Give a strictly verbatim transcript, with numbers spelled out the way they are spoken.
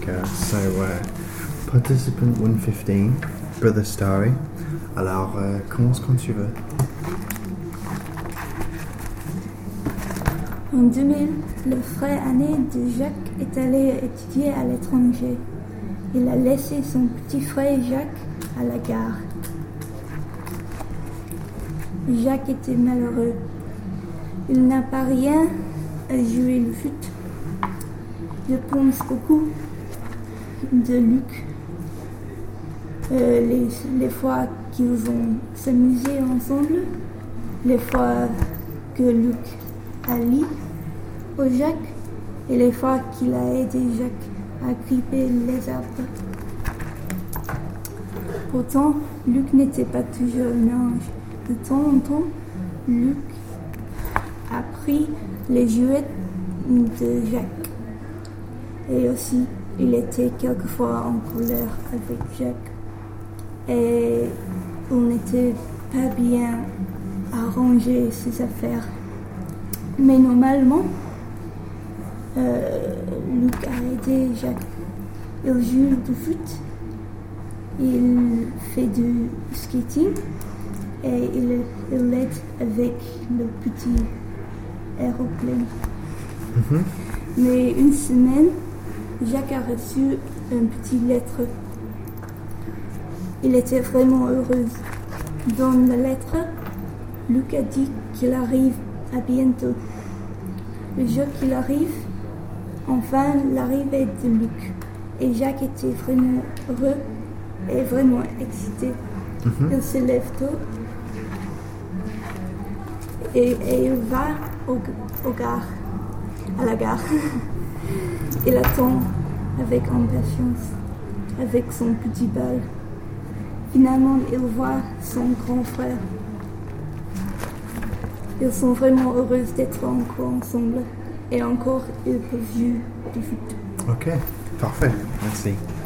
uh, so uh, participant one fifteen, Brother Starry. Alors, euh, commence quand tu veux. En deux mille, le frère aîné de Jacques est allé étudier à l'étranger. Il a laissé son petit frère Jacques à la gare. Jacques était malheureux. Il n'a pas rien à jouer le foot. Je pense beaucoup de Luc. Euh, les, les fois qu'ils vont s'amuser ensemble, les fois que Luc a lu au Jacques et les fois qu'il a aidé Jacques à gripper les arbres. Pourtant, Luc n'était pas toujours un ange. De temps en temps, Luc a pris les jouets de Jacques. Et aussi, il était quelquefois en colère avec Jacques. Et on n'était pas bien arrangé ses affaires. Mais normalement, euh, Luc a aidé Jacques. Il joue du foot, il fait du skating et il, il aide avec le petit aéroplane. Mm-hmm. Mais une semaine, Jacques a reçu une petite lettre. Il était vraiment heureux. Dans la lettre, Luc a dit qu'il arrive à bientôt. Le jour qu'il arrive, enfin l'arrivée de Luc. Et Jacques était vraiment heureux et vraiment excité. Mm-hmm. Il se lève tôt et, et il va au, au gare, à la gare. Il attend avec impatience, avec son petit bal. Finalement, il voit son grand frère. Ils sont vraiment heureux d'être encore ensemble. Et encore, ils peuvent jouer du foot. Ok, parfait. Merci.